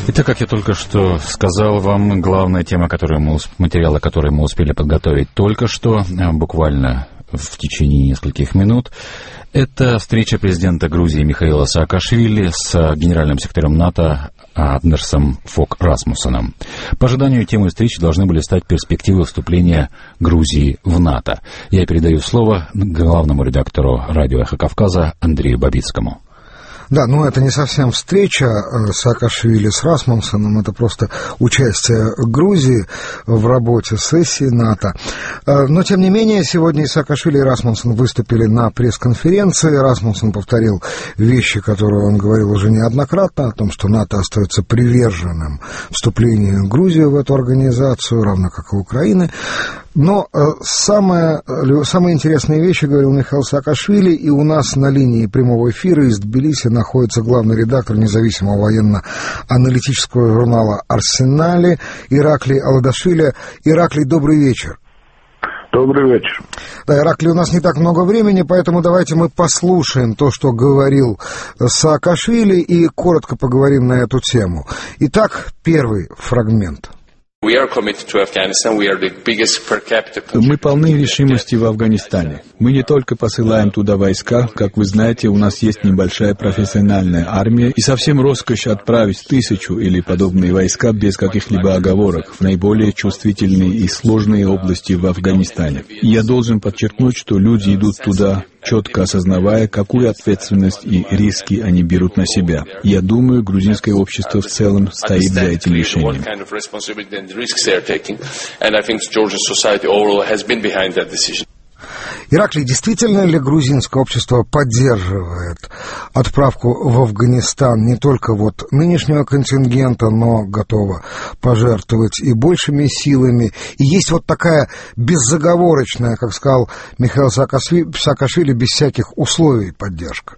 Итак, как я только что сказал вам, главная тема, материалы, которые мы успели подготовить только что, буквально в течение нескольких минут, это встреча президента Грузии Михаила Саакашвили с генеральным секретарем НАТО Андерсом Фог Расмуссеном. По ожиданию, темой встречи должны были стать перспективы вступления Грузии в НАТО. Я передаю слово главному редактору радио «Эхо Кавказа» Андрею Бабицкому. Да, это не совсем встреча Саакашвили с Расмуссеном, это просто участие Грузии в работе сессии НАТО. Но, тем не менее, сегодня и Саакашвили, и Расмуссен выступили на пресс-конференции. Расмуссен повторил вещи, которые он говорил уже неоднократно, о том, что НАТО остается приверженным вступлению Грузии в эту организацию, равно как и Украины. Но самые интересные вещи говорил Михаил Саакашвили, и у нас на линии прямого эфира из Тбилиси находится главный редактор независимого военно-аналитического журнала «Арсенали» Ираклий Аладашвили. Ираклий, добрый вечер. Добрый вечер. Да, Ираклий, у нас не так много времени, поэтому давайте мы послушаем то, что говорил Саакашвили, и коротко поговорим на эту тему. Итак, первый фрагмент. Мы полны решимости в Афганистане. Мы не только посылаем туда войска, как вы знаете, у нас есть небольшая профессиональная армия, и совсем роскошь отправить 1000 или подобные войска без каких-либо оговорок в наиболее чувствительные и сложные области в Афганистане. И я должен подчеркнуть, что люди идут туда, четко осознавая, какую ответственность и риски они берут на себя. Я думаю, грузинское общество в целом стоит за этим решением. Ираклий, действительно ли грузинское общество поддерживает отправку в Афганистан не только нынешнего контингента, но готово пожертвовать и большими силами? И есть такая безоговорочная, как сказал Михаил Саакашвили, без всяких условий поддержка?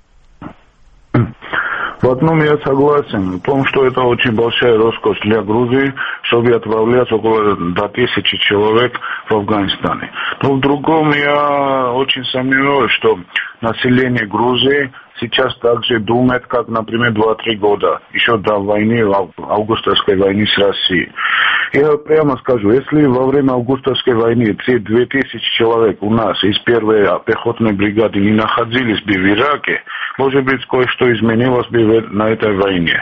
В одном я согласен, в том, что это очень большая роскошь для Грузии, чтобы отправлять около 1000 человек в Афганистане. Но в другом я очень сомневаюсь, что население Грузии сейчас так же думает, как, например, 2-3 года, еще до войны, августовской войны с Россией. Я прямо скажу, если во время августовской войны те 2000 человек у нас из первой пехотной бригады не находились бы в Ираке, может быть, кое-что изменилось бы на этой войне.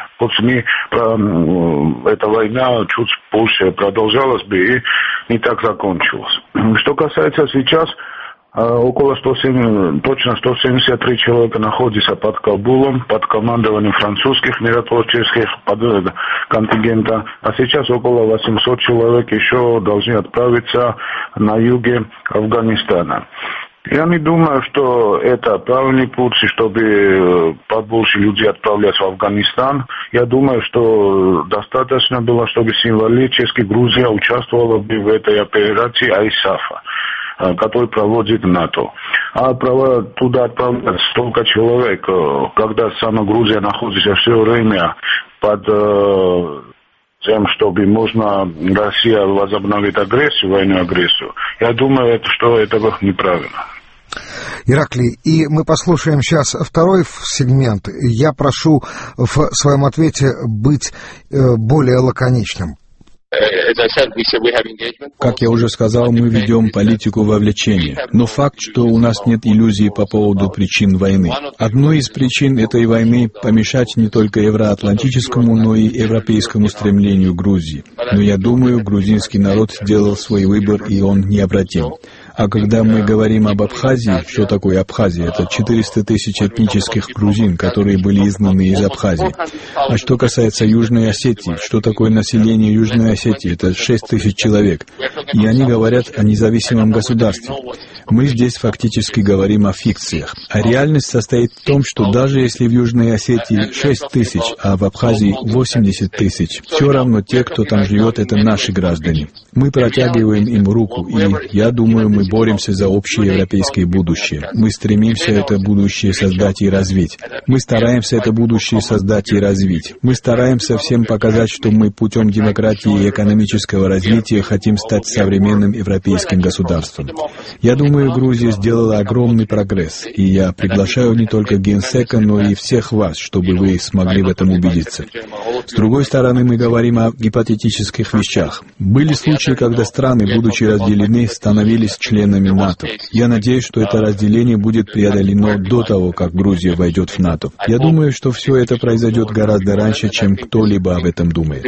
Эта война чуть позже продолжалась бы и не так закончилась. Что касается сейчас, около 173 человека находятся под Кабулом, под командованием французских миротворческих контингента, а сейчас около 800 человек еще должны отправиться на юге Афганистана. Я не думаю, что это правильный путь, чтобы побольше людей отправлять в Афганистан. Я думаю, что достаточно было, чтобы символически Грузия участвовала бы в этой операции ISAF, который проводит НАТО. А туда отправлять столько человек, когда сама Грузия находится все время под тем, чтобы Россия возобновить военную агрессию, я думаю, что это неправильно. Ираклий, и мы послушаем сейчас второй сегмент. Я прошу в своем ответе быть более лаконичным. Как я уже сказал, мы ведем политику вовлечения. Но факт, что у нас нет иллюзий по поводу причин войны. Одной из причин этой войны — помешать не только евроатлантическому, но и европейскому стремлению Грузии. Но я думаю, грузинский народ сделал свой выбор, и он необратим. А когда мы говорим об Абхазии, что такое Абхазия? Это 400 тысяч этнических грузин, которые были изгнаны из Абхазии. А что касается Южной Осетии, что такое население Южной Осетии? Это 6 тысяч человек. И они говорят о независимом государстве. Мы здесь фактически говорим о фикциях. А реальность состоит в том, что даже если в Южной Осетии 6 тысяч, а в Абхазии 80 тысяч, все равно те, кто там живет, это наши граждане. Мы протягиваем им руку, и я думаю, мы боремся за общее европейское будущее. Мы стремимся это будущее создать и развить. Мы стараемся это будущее создать и развить. Мы стараемся всем показать, что мы путем демократии и экономического развития хотим стать современным европейским государством. Я думаю, думаю, Грузия сделала огромный прогресс, и я приглашаю не только Генсека, но и всех вас, чтобы вы смогли в этом убедиться. С другой стороны, мы говорим о гипотетических вещах. Были случаи, когда страны, будучи разделены, становились членами НАТО. Я надеюсь, что это разделение будет преодолено до того, как Грузия войдет в НАТО. Я думаю, что все это произойдет гораздо раньше, чем кто-либо об этом думает.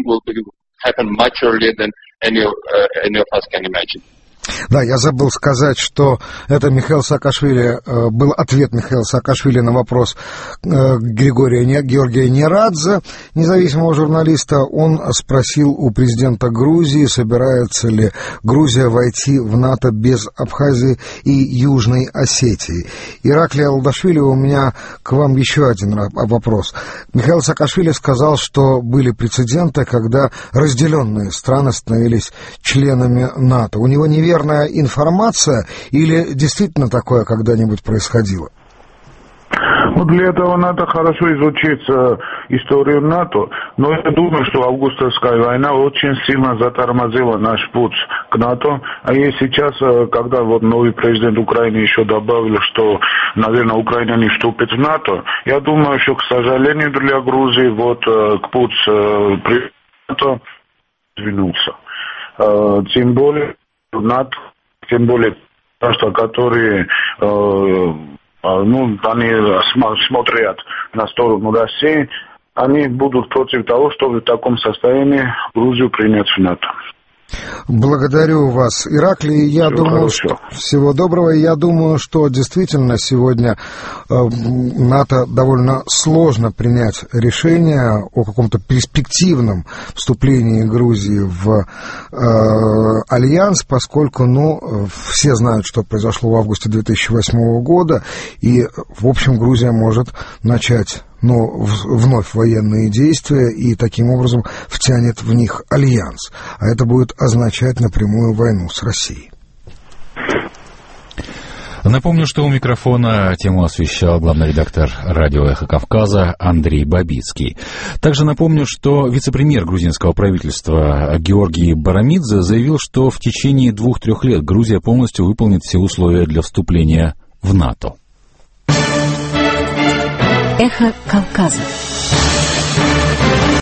Да, я забыл сказать, что это Михаил Саакашвили, был ответ Михаила Саакашвили на вопрос Георгия Нерадзе, независимого журналиста. Он спросил у президента Грузии, собирается ли Грузия войти в НАТО без Абхазии и Южной Осетии. Ираклий Алдашвили, у меня к вам еще один вопрос. Михаил Саакашвили сказал, что были прецеденты, когда разделенные страны становились членами НАТО. У него неверная информация или действительно такое когда-нибудь происходило? Ну, для этого надо хорошо изучить историю НАТО, но я думаю, что августовская война очень сильно затормозила наш путь к НАТО, а и сейчас, когда вот новый президент Украины еще добавил, что, наверное, Украина не вступит в НАТО, я думаю, что, к сожалению, для Грузии вот путь к НАТО двинулся. Тем более НАТО, тем более, которые они смотрят на сторону России, они будут против того, чтобы в таком состоянии Грузию принять в НАТО. Благодарю вас, Ираклий. Я думаю, что всего доброго. Я думаю, что действительно сегодня НАТО довольно сложно принять решение о каком-то перспективном вступлении Грузии в альянс, поскольку, все знают, что произошло в августе 2008 года, и, в общем, Грузия может начать вновь военные действия и таким образом втянет в них альянс. А это будет означать напрямую войну с Россией. Напомню, что у микрофона тему освещал главный редактор радио «Эхо Кавказа» Андрей Бабицкий. Также напомню, что вице-премьер грузинского правительства Георгий Барамидзе заявил, что в течение 2-3 лет Грузия полностью выполнит все условия для вступления в НАТО. Эхо Кавказа.